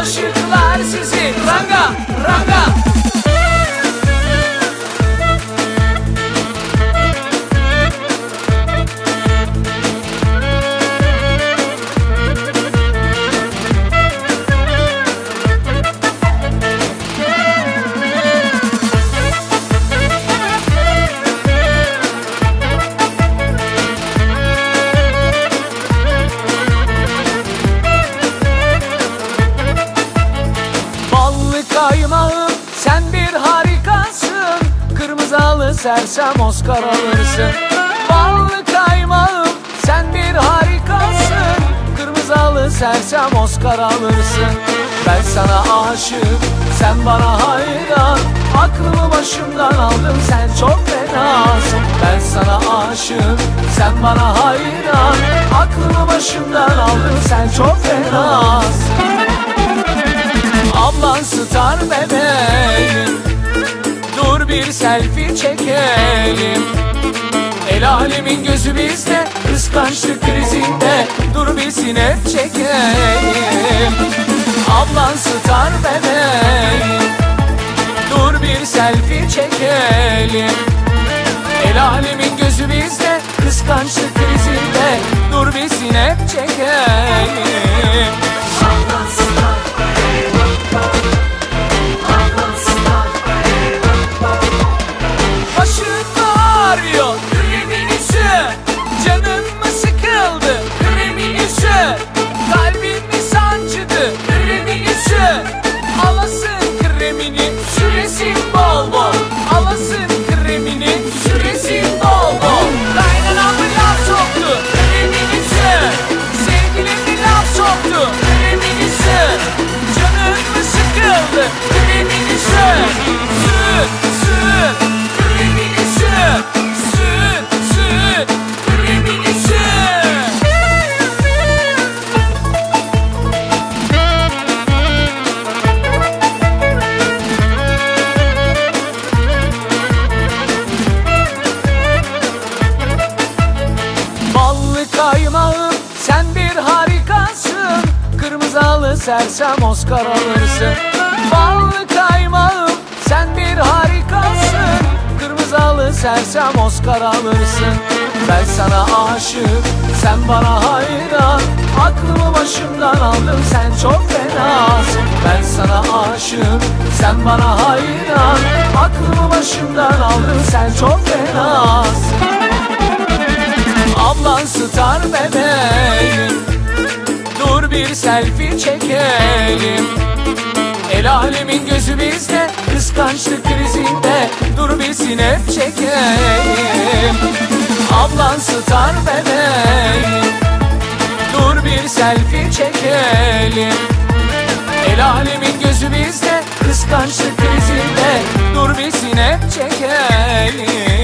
aşıklar sizi. Ranga, ranga. Kaymağım sen bir harikasın, kırmızı halı sersem Oscar alırsın. Ballı kaymağım sen bir harikasın, kırmızı halı sersem Oscar alırsın. Ben sana aşık, sen bana hayran, aklımı başımdan aldın, sen çok fenasın. Ben sana aşık, sen bana hayran, aklımı başımdan aldın, sen çok fenasın. Ablan star bebeğim, dur bir selfie çekelim. El alemin gözü bizde, kıskançlık krizinde, dur bir sinep çekelim. Ablan star bebeğim, dur bir selfie çekelim. El alemin gözü bizde, kıskançlık krizinde, dur bir sinep çekelim. Ablan star. Canın mı sıkıldı? Kremini sür. Kalbin mi sancıdı? Kremini sür. Alasın kremini, süresin bol bol. Alasın kremini, süresin bol bol. Kaynanam mı laf soktu? Kremini sür. Sevgilim mi laf soktu? Kremini sür. Canın mı sıkıldı? Kremini sür. Sür, sür. Kremini sür. Kaymağım sen bir harikasın, kırmızı halı sersem Oscar alırsın. Ballı kaymağım sen bir harikasın, kırmızı halı sersem Oscar alırsın. Ben sana aşık, sen bana hayran, aklımı başımdan aldın, sen çok fenasın. Ben sana aşık, sen bana hayran, aklımı başımdan aldın, sen çok fenasın. Ablan star bebeğim, dur bir selfie çekelim. El alemin gözü bizde, kıskançlık krizinde, dur bir sinep çekelim. Ablan star bebeğim, dur bir selfie çekelim. El alemin gözü bizde, kıskançlık krizinde, dur bir sinep çekelim.